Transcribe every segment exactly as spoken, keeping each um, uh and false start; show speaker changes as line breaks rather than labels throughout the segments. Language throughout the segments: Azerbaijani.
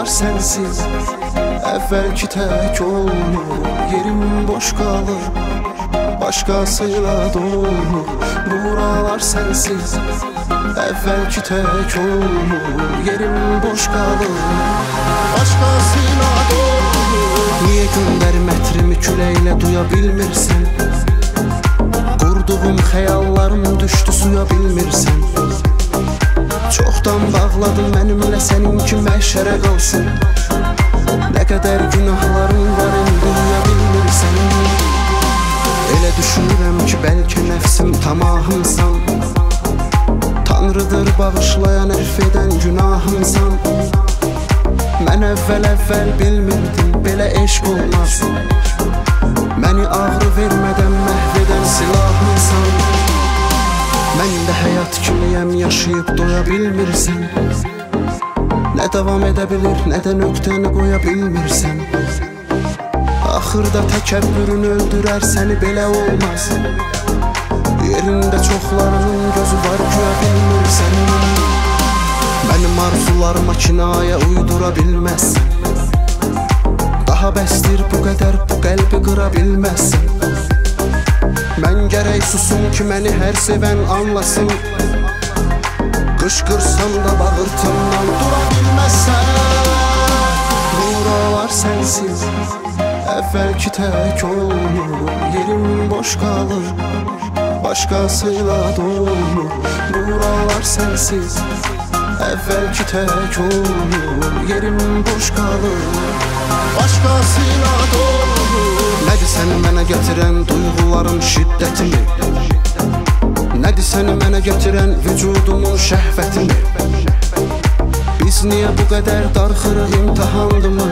sensiz əvvəlki tək olmur. Yerim boş qalır, başqasıyla dolur. Buralar sensiz əvvəlki tək olmur. Yerim boş qalır, başqasıyla dolur. Niyə göndərim ətrimi küləklə duya bilmirsən? Qurduğum xəyallarım düşdü suya bilmirsən. Çoxdan bağladım mənimlə səninki məhşərə qalsın. Nə qədər günahlarım var indi duya bilmirsən. Elə düşünürəm ki bəlkə nəfsim tamahımsan. Tanrıdır bağışlayan, ərf edən günahımsan. Mən əvvəl-əvvəl bilmirdim belə eşq olmaz. Məni ağrı vermədən məhv edən silahımsan. Mən də həyat kimiyəm, yaşayıb doya bilmirsən. Nə davam edə bilir, nə də nöqtəni qoya bilmirsən. Axırda təkəbbürün öldürər səni, belə olmaz. Yerində çoxlarının gözü var, güya bilmirsən. Mənim arzularıma kinayə uydura bilməzsən. Daha bəsdir bu qədər, bu qəlbi qıra bilməzsən. Mən gərək susum ki məni hər sevən anlasın. Qışqırsam da bağırtımdan dura bilməzsən. Buralar sensiz əvvəlki tək olmur. Yerim boş qalır, başqasıyla dolur. Buralar sensiz əvvəlki tək olmur. Yerim boş qalır, başqasıyla dolur. Nədir səni mənə gətirən duyğuların şiddətimi? Nədir səni mənə gətirən vücudumun şəhvətimi? Biz niyə bu qədər darxırıq, imtihandımı?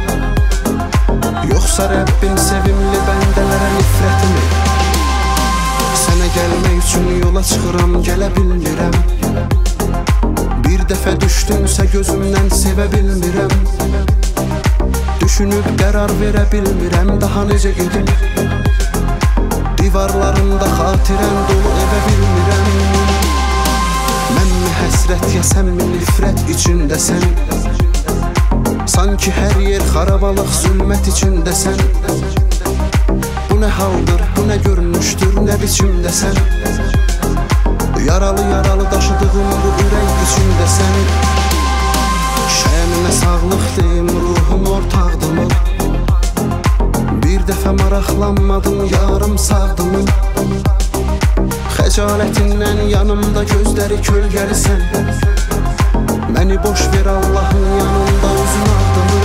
Yoxsa Rəbbin sevimli bəndələrə nifrətimi? Sənə gəlmək üçün yola çıxıram, gələ bilmirəm. Bir dəfə düşdünsə gözümdən sevə bilmirəm. Düşünüb qərar verə bilmirəm, daha necə gedim? Divarlarında xatirən dolu evə bilmirəm. Mənmi həsrət, ya sənmi nifrət içindəsən? Sanki hər yer xarabalıq, zülmət içindəsən. Bu nə haldır, bu nə görünüşdür, nə biçimdəsən? Yaralı-yaralı daşıdığım bu ürək içindəsən. Şəninə sağlıq deyim, ruhum ortaqdımı? Bir dəfə maraqlanmadım, yarım sağdımı? Xəcalətindən yanımda gözləri kölgəlisən. Məni boş ver Allahın yanında uzun ardımı.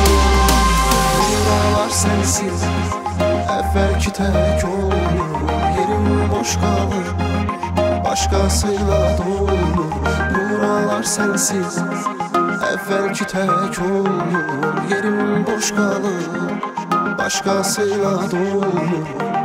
Buralar sensiz əvvəlki tək olmur. Yerim boş qalır, başqasıyla dolur. Buralar sensiz əvvəlki tək olmur. Yerim boş qalır, başqasıyla dolur.